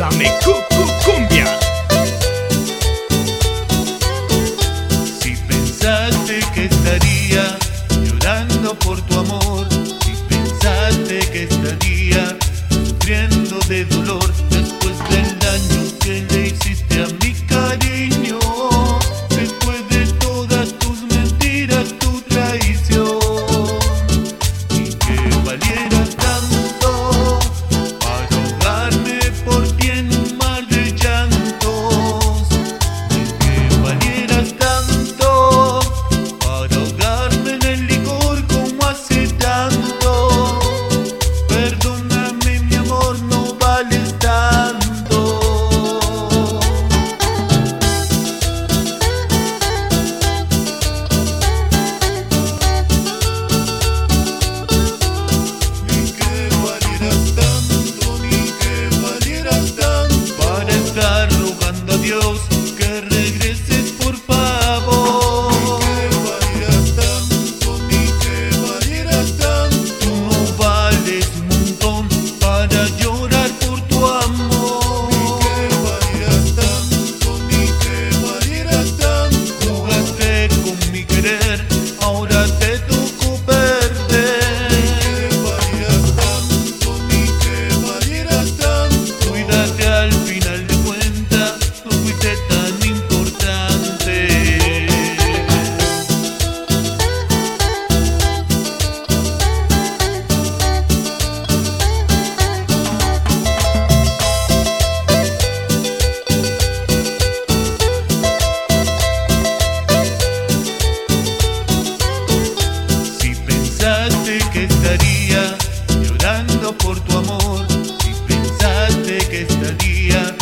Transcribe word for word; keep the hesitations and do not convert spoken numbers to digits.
Dame cucu cumbia. Si pensaste que estaría llorando por tu amor, si pensaste que estaría sufriendo de dolor después del daño que le hiciste a mi cariño, después de todas tus mentiras, tu traición, y que valiera tanto para ahogarme por ti en un mar de llantos, y que valieras tanto para ahogarme en el licor como hace tanto. Perdóname, mi amor, no vales tanto. Ni que valieras tanto, ni que valieras tanto para estar rogando a Dios que regreses, por favor. Ni que valieras tanto, ni que valieras tanto. No vales un montón para llorar por tu amor. Ni que valieras tanto, ni que valieras tanto. Jugaste con mi querer, ahora te tocó perder. Ni que valieras tanto, ni que valieras tanto. Cuídate, al final de cuentas no fuiste tan importante. Si pensaste que estaría llorando por tu amor, si pensaste que estaría